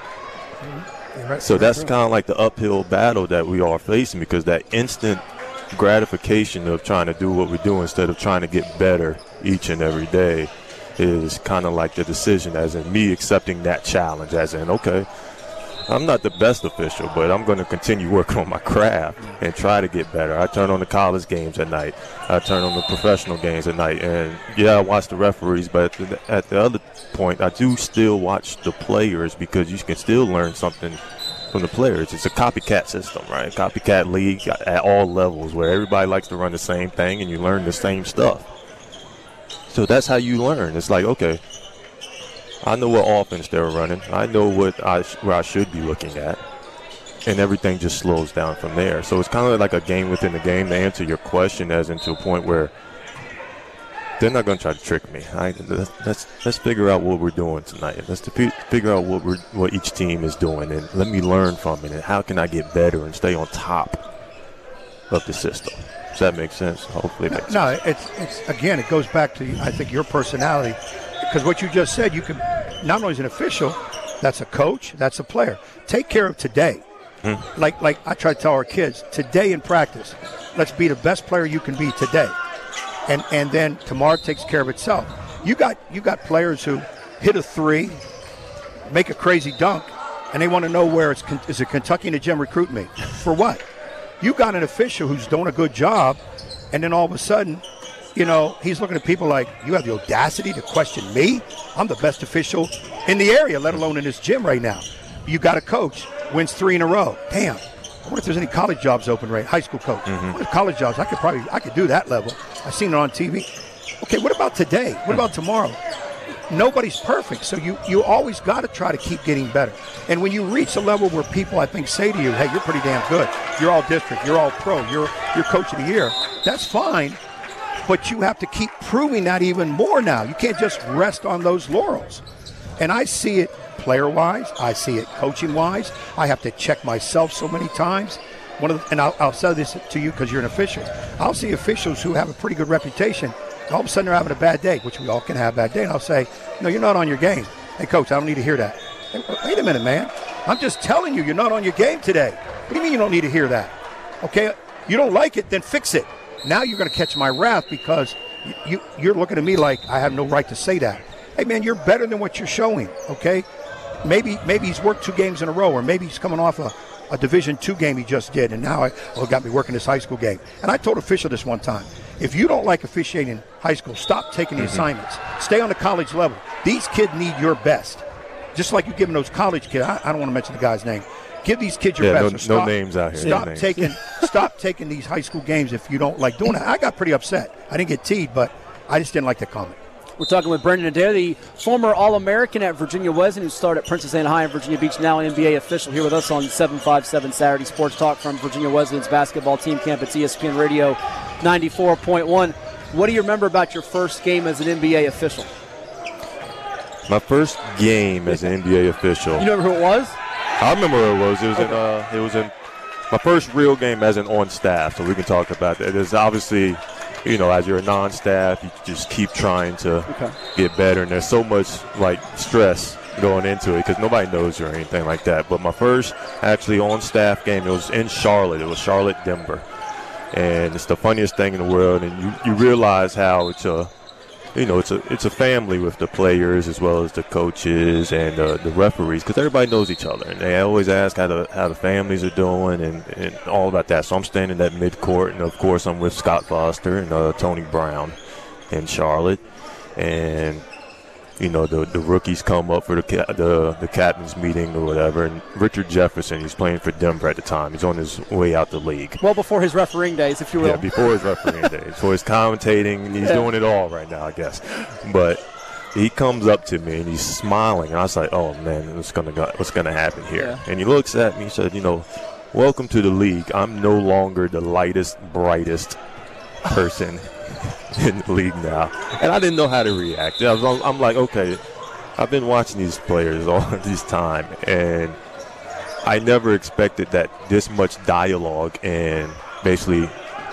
Right.
So that's kind of like the uphill battle that we are facing, because that instant gratification of trying to do what we do instead of trying to get better each and every day is kind of like the decision, as in me accepting that challenge, as in, okay, I'm not the best official, but I'm going to continue working on my craft and try to get better. I turn on the college games at night. I turn on the professional games at night. And, yeah, I watch the referees, but at the, at the other point, I do still watch the players, because you can still learn something from the players. It's a copycat system, right? Copycat league at all levels, where everybody likes to run the same thing and you learn the same stuff. So that's how you learn. It's like, okay, I know what offense they're running. I know what I sh- where I should be looking at. And everything just slows down from there. So it's kind of like a game within the game, to answer your question, as into a point where they're not going to try to trick me. I, let's, let's let's figure out what we're doing tonight. Let's fi- figure out what we're what each team is doing, and let me learn from it. And how can I get better and stay on top of the system? Does that make sense? Hopefully it makes
no,
sense.
No, it's, it's, again, it goes back to, I think, your personality. Because what you just said, you can, not only as an official, that's a coach, that's a player. Take care of today.
Hmm.
Like like I try to tell our kids, today in practice, let's be the best player you can be today. And and then tomorrow takes care of itself. You got you got players who hit a three, make a crazy dunk, and they want to know where it's, is it Kentucky in the gym recruit me? For what? You got an official who's doing a good job, and then all of a sudden, you know, he's looking at people like, you have the audacity to question me? I'm the best official in the area, let alone in this gym right now. You got a coach, wins three in a row. Damn. I wonder if there's any college jobs open, right? High school coach.
Mm-hmm.
What are college jobs? I could probably, I could do that level. I've seen it on T V. Okay, what about today? What about tomorrow? Nobody's perfect, so you, you always got to try to keep getting better. And when you reach a level where people, I think, say to you, hey, you're pretty damn good. You're all district. You're all pro. You're, you're coach of the year. That's fine. But you have to keep proving that even more now. You can't just rest on those laurels. And I see it player-wise. I see it coaching-wise. I have to check myself so many times. One of the, and I'll, I'll say this to you because you're an official. I'll see officials who have a pretty good reputation. All of a sudden they're having a bad day, which we all can have a bad day. And I'll say, no, you're not on your game. Hey, coach, I don't need to hear that. Hey, wait a minute, man. I'm just telling you, you're not on your game today. What do you mean you don't need to hear that? Okay, you don't like it, then fix it. Now you're going to catch my wrath because you, you're looking at me like I have no right to say that. Hey, man, you're better than what you're showing, okay? Maybe maybe he's worked two games in a row, or maybe he's coming off a, a Division two game he just did, and now I oh, got me working this high school game. And I told official this one time. If you don't like officiating high school, stop taking the mm-hmm. assignments. Stay on the college level. These kids need your best. Just like you're giving those college kids. I, I don't want to mention the guy's name. Give these kids your
yeah,
best.
No,
stop,
no names out here.
Stop
no
taking stop taking these high school games if you don't like doing it. I got pretty upset. I didn't get teed, but I just didn't like the comment.
We're talking with Brendan Adair, the former All-American at Virginia Wesleyan, who started at Princess Anne High in Virginia Beach, now an N B A official, here with us on seven five seven Saturday Sports Talk from Virginia Wesleyan's basketball team camp at E S P N Radio ninety-four point one. What do you remember about your first game as an N B A official?
My first game as an N B A official.
You remember who it was?
I remember who it was. It was okay. in. Uh, it was in my first real game as an on staff. So we can talk about that. There's obviously, you know, as you're a non-staff, you just keep trying to okay. get better, and there's so much like stress going into it because nobody knows you or anything like that. But my first actually on-staff game, it was in Charlotte. It was Charlotte, Denver, and it's the funniest thing in the world. And you, you realize how it's a You know, it's a it's a family with the players as well as the coaches and uh, the referees because everybody knows each other. And they always ask how the, how the families are doing and, and all about that. So I'm standing at midcourt, and, of course, I'm with Scott Foster and uh, Tony Brown in Charlotte. And, you know, the the rookies come up for the, ca- the, the captain's meeting or whatever. And Richard Jefferson, he's playing for Denver at the time. He's on his way out the league.
Well, before his refereeing days, if you will.
Yeah, before his refereeing days. So he's commentating. He's yeah. doing it all right now, I guess. But he comes up to me, and he's smiling. And I was like, oh, man, what's going to what's gonna happen here? Yeah. And he looks at me and said, you know, welcome to the league. I'm no longer the lightest, brightest person in the league now. And I didn't know how to react. I was, I'm like, okay, I've been watching these players all this time, and I never expected that this much dialogue and basically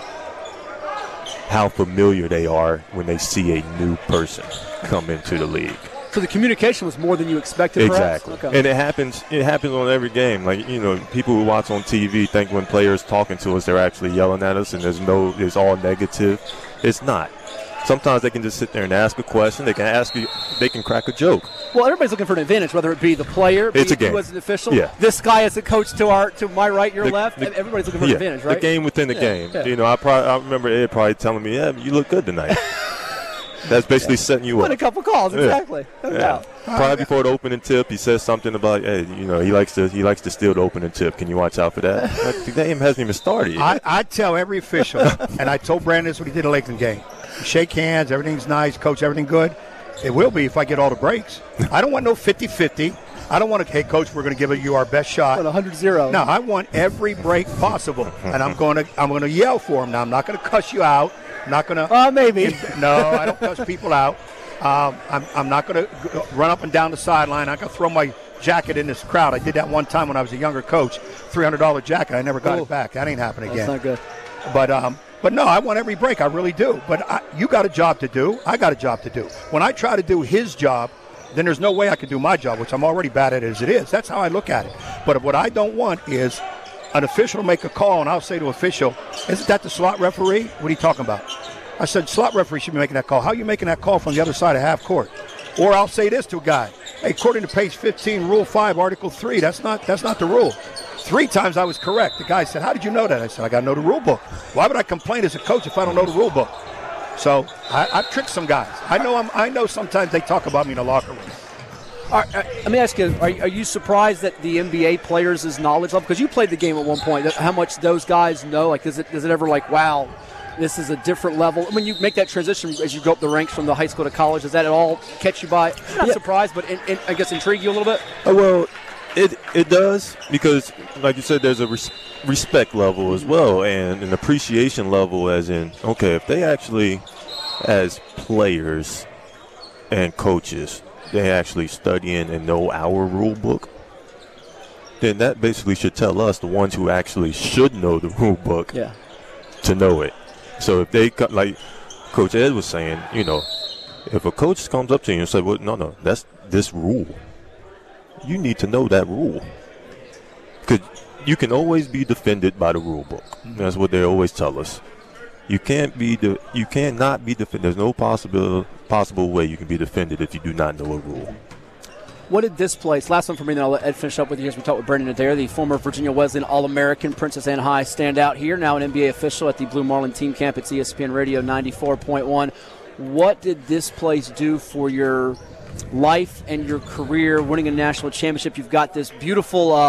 how familiar they are when they see a new person come into the league.
So the communication was more than you expected,
exactly.
Okay.
And it happens it happens on every game. Like, you know, people who watch on T V think when players talking to us, they're actually yelling at us and there's no it's all negative. It's not. Sometimes they can just sit there and ask a question. They can ask you. They can crack a joke.
Well, everybody's looking for an advantage, whether it be the player,
it's
be
a game.
Who as an official,
yeah.
this guy as a coach to our to my right, your
the,
left.
The,
everybody's looking for
yeah,
an advantage, right?
The game within the
yeah,
game.
Yeah.
You know, I probably I remember Ed probably telling me, "Yeah, you look good tonight." That's basically yeah. setting you
Win
up.
a couple calls, exactly.
Yeah.
No
yeah.
doubt.
Probably before the opening tip, he says something about, hey, you know, he likes to he likes to steal the opening tip. Can you watch out for that? Like, the game hasn't even started yet.
I, I tell every official, and I told Brandon this when he did the Lakeland game. You shake hands, everything's nice, coach, everything good. It will be if I get all the breaks. I don't want no fifty-fifty. I don't want to, hey, coach, we're going to give you our best shot.
one hundred zero.
No, I want every break possible, and I'm going to I'm going to yell for him. Now, I'm not going to cuss you out. I'm not going to.
Uh, maybe.
No, I don't cuss people out. Um, I'm, I'm not going to run up and down the sideline. I'm going to throw my jacket in this crowd. I did that one time when I was a younger coach. three hundred dollars jacket. I never got Ooh. it back. That ain't happening again.
That's not good.
But um, but no, I want every break. I really do. But I, you got a job to do. I got a job to do. When I try to do his job, then there's no way I can do my job, which I'm already bad at as it is. That's how I look at it. But what I don't want is an official to make a call, and I'll say to official, isn't that the slot referee? What are you talking about? I said, slot referee should be making that call. How are you making that call from the other side of half court? Or I'll say this to a guy, hey, according to page fifteen, Rule five, Article three, that's not that's not the rule. Three times I was correct. The guy said, how did you know that? I said, I got to know the rule book. Why would I complain as a coach if I don't know the rule book? So I, I've tricked some guys. I know I'm, I know sometimes they talk about me in the locker room.
All right, uh, let me ask you, are, are you surprised that the N B A players' knowledge level, because you played the game at one point, how much those guys know? Like, is it, is it ever like, wow, this is a different level? When you make that transition as you go up the ranks from the high school to college, does that at all catch you by? I'm not yeah. surprised, but in, in, I guess intrigue you a little bit?
Uh, well, it it does because, like you said, there's a res- respect level as well and an appreciation level as in, okay, if they actually, as players and coaches, they actually studying and know our rule book, then that basically should tell us, the ones who actually should know the rule book,
yeah.
to know it. So if they, like Coach Ed was saying, you know, if a coach comes up to you and says, well, no, no, that's this rule, you need to know that rule. Because you can always be defended by the rule book. Mm-hmm. That's what they always tell us. You can't be the, you cannot be defended. There's no possible possible way you can be defended if you do not know a rule.
What did this place, last one for me, then I'll let Ed finish up with you as we talk with Brendan Adair, the former Virginia Wesleyan All-American, Princess Anne High standout here, now an N B A official at the Blue Marlin team camp at E S P N Radio ninety-four point one. What did this place do for your life and your career, winning a national championship? You've got this beautiful uh,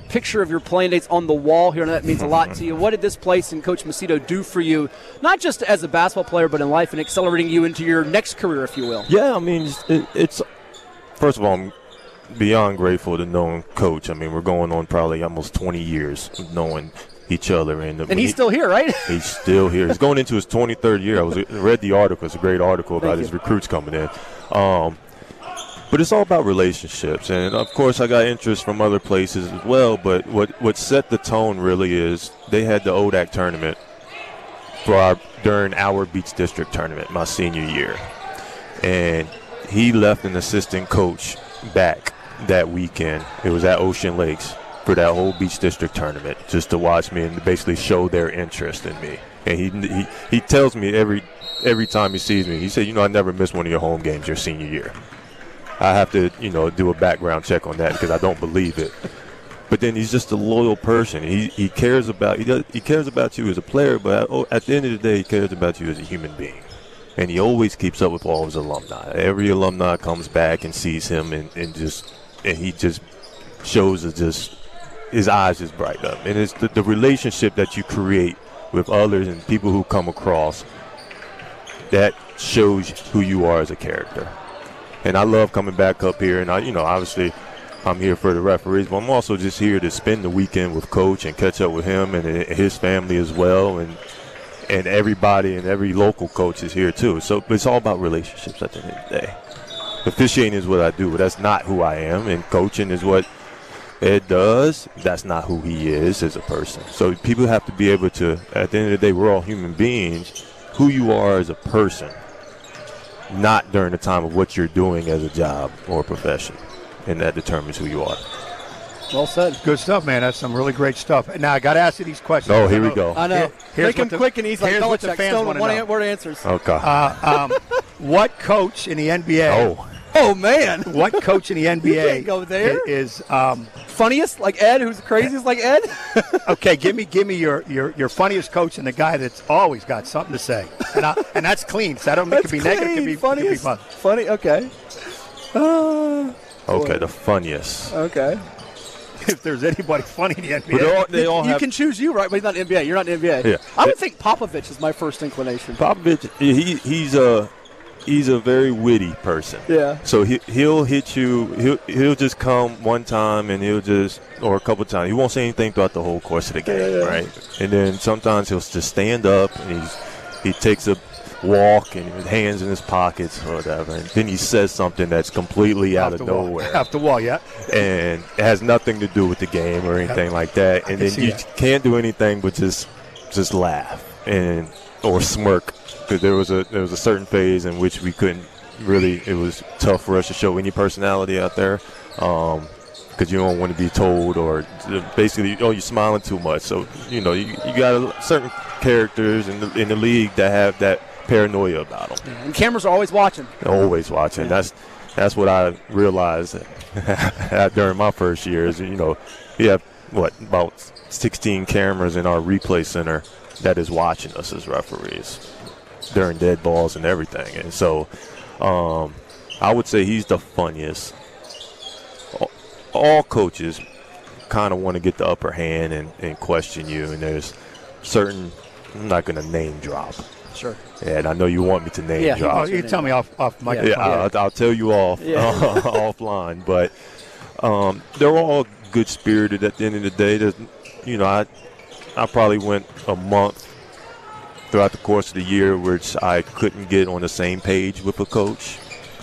picture of your playing dates on the wall here, and that means a lot to you. What did this place and Coach Macedo do for you, not just as a basketball player, but in life, and accelerating you into your next career, if you will?
Yeah, I mean, it, it's first of all, I'm beyond grateful to knowing Coach. I mean, we're going on probably almost twenty years of knowing each other. And,
and he's
he,
still here, right?
He's still here. He's going into his twenty-third year. I was read the article. It's a great article about
Thank
his
you.
recruits coming in. Um, but it's all about relationships. And, of course, I got interest from other places as well. But what, what set the tone really is they had the O D A C tournament for our during our Beach District tournament my senior year. And he left an assistant coach back that weekend. It was at Ocean Lakes for that whole Beach District tournament, just to watch me and basically show their interest in me. And he he, he tells me every every time he sees me, he said, you know, I never missed one of your home games your senior year. I have to, you know, do a background check on that because I don't believe it. But then he's just a loyal person. He he cares about he does, he cares about you as a player, but at the end of the day, he cares about you as a human being. And he always keeps up with all his alumni. Every alumni comes back and sees him, and, and just and he just shows it just his eyes just bright up. And it's the, the relationship that you create with others and people who come across that shows who you are as a character. And I love coming back up here, and I, you know, obviously I'm here for the referees, but I'm also just here to spend the weekend with Coach and catch up with him and his family as well, and and everybody and every local coach is here too. So it's all about relationships at the end of the day. Officiating is what I do, but that's not who I am, and coaching is what Ed does. That's not who he is as a person. So people have to be able to, at the end of the day, we're all human beings, who you are as a person, not during the time of what you're doing as a job or a profession, and that determines who you are.
Well said.
Good stuff, man. That's some really great stuff. Now, I got to ask you these questions.
Oh, here we go.
I know.
Here,
Make him
the,
quick and easy. Like
here's what the
Belichick,
fans
Stone,
want to
one
know.
word answers.
Okay.
Uh, um, what coach in the N B A?
Oh.
Oh, man.
What coach in the N B A
You can't go there.
is um,
funniest, like Ed, who's the craziest, like Ed?
okay, give me give me your, your, your funniest coach and the guy that's always got something to say. And, I, and that's clean. So I don't mean it
That's
could be negative. It could be,
clean.
it could be
Funniest.
fun.
Funny, okay. Uh,
Okay, the funniest.
okay.
If there's anybody funny in the N B A.
But they all, they all
you
have
can choose you, right? But he's not in the N B A. You're not in the N B A.
Yeah.
I would think Popovich is my first inclination.
Popovich. He he's a he's a very witty person.
Yeah.
So he he'll hit you. He'll he'll just come one time and he'll just or a couple times. He won't say anything throughout the whole course of the game,
Yeah, yeah.
right? And then sometimes he'll just stand up and he's he takes a walk and his hands in his pockets or whatever, and then he says something that's completely out
Off
of
the wall.
nowhere.
Off the wall, yeah.
And it has nothing to do with the game or anything like that.
I
And
can
then
see
you
that.
can't do anything but just just laugh and or smirk, because there was a there was a certain phase in which we couldn't really. It was tough for us to show any personality out there, um, because you don't want to be told or basically, oh, you're smiling too much. So you know you, you got a, certain characters in the in the league that have that paranoia about them.
And cameras are always watching.
Always watching.
Yeah.
That's that's what I realized during my first year. Is you know, we have what about sixteen cameras in our replay center that is watching us as referees during dead balls and everything. And so, um, I would say he's the funniest. All, all coaches kind of want to get the upper hand and, and question you, and there's certain. I'm not going to name drop.
Sure.
Yeah, and I know you want me to name
Yeah.
drop.
Oh, you can tell me off off my.
Yeah, I'll, I'll tell you off
Yeah.
uh, offline, but um, they're all good spirited. At the end of the day, there's, you know, I I probably went a month throughout the course of the year which I couldn't get on the same page with a coach,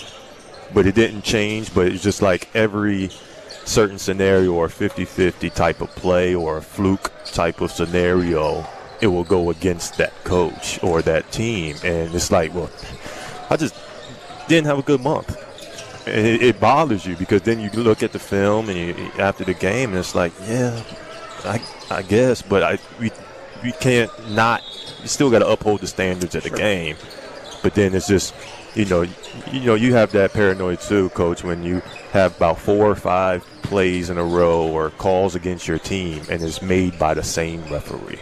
but it didn't change. But it's just like every certain scenario or fifty-fifty type of play or a fluke type of scenario, it will go against that coach or that team. And it's like, well, I just didn't have a good month. And it, it bothers you because then you look at the film and you, after the game, and it's like, yeah, I, I guess, but I we we can't not. You still got to uphold the standards of the
Sure.
game. But then it's just, you know, you know, you have that paranoid too, Coach, when you have about four or five plays in a row or calls against your team, and it's made by the same referee.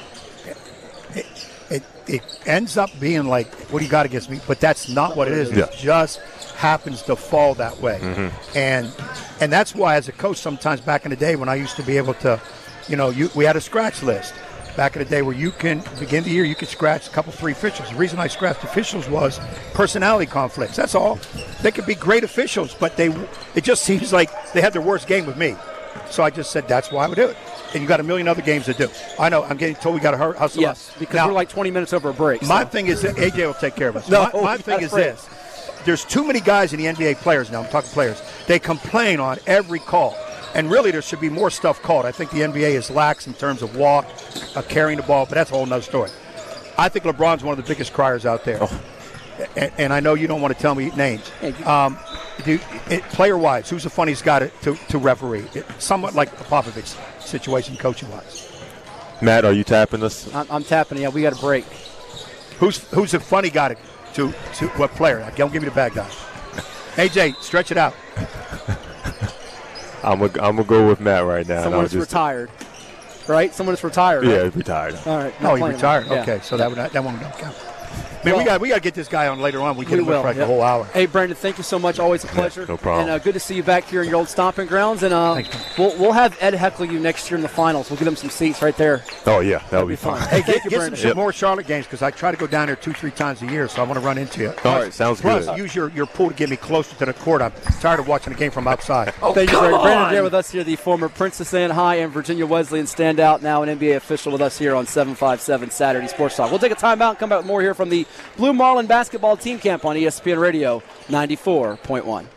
It, it ends up being like, what do you got against me? But that's not what it is.
Yeah.
It just happens to fall that way.
Mm-hmm.
And And that's why, as a coach, sometimes back in the day when I used to be able to, you know, you, we had a scratch list back in the day where you can, begin the year, you could scratch a couple, three officials. The reason I scratched officials was personality conflicts. That's all. They could be great officials, but they it just seems like they had their worst game with me. So I just said that's why I would do it. And you got a million other games to do. I know. I'm getting told we got to hustle.
Yes, up. because
now,
we're like twenty minutes over a break.
My
so.
thing is that A J will take care of us.
no,
my my thing is this. There's too many guys in the N B A players now. I'm talking players. They complain on every call. And really, there should be more stuff called. I think the N B A is lax in terms of walk, uh, carrying the ball, but that's a whole nother story. I think LeBron's one of the biggest criers out there. Oh. And, and I know you don't want to tell me names. Um, do, it, player-wise, who's the funniest guy to, to, to referee? It, somewhat like the Popovich situation, coaching-wise.
Matt, are you tapping us?
I'm, I'm tapping. Yeah, we got a break.
Who's who's the funny guy to, to, to what player? Don't give me the bad guy. A J, stretch it out.
I'm going I'm to go with Matt right now.
Someone that's
just,
retired, right? Someone that's retired, right?
Yeah, retired.
All right.
Oh, he retired?
Yeah.
Okay, so that, would, that won't count. Man,
well,
we got we got to get this guy on later on. We get
we
him
will,
for like
yep.
a whole hour.
Hey, Brandon, thank you so much. Always a pleasure.
Yeah, no problem.
And uh, good to see you back here in your old stomping grounds. And uh,
Thanks,
we'll we'll have Ed heckle you next year in the finals. We'll get him some seats right there.
Oh, yeah, that'll be,
be
fun.
fun.
Hey, get,
you,
get some, some
Yep.
more Charlotte games because I try to go down there two, three times a year, so I want to run into you.
All right, sounds
Plus,
good.
use your, your pool to get me closer to the court. I'm tired of watching the game from outside.
Oh, thank you, Brandon. Brandon Adair with us here, the former Princess Anne High and Virginia Wesleyan standout, now an N B A official with us here on seven five seven Saturday Sports Talk. We'll take a timeout and come back with more here from the Blue Marlin basketball team camp on E S P N Radio ninety-four point one.